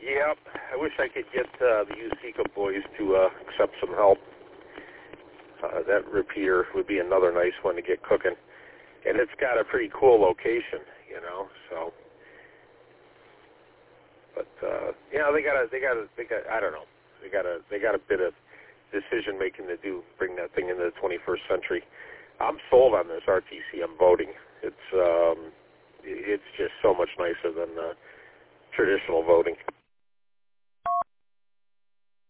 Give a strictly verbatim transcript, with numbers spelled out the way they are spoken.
Yep. I wish I could get uh, the Usika boys to uh, accept some help. Uh, that repeater would be another nice one to get cooking. And it's got a pretty cool location, you know, so. But, uh, you know, they got a, they got a, they got, I don't know, they got a, they got a bit of decision making to do, bring that thing into the twenty-first century. I'm sold on this R T C M voting. It's, um, it's just so much nicer than uh, traditional voting.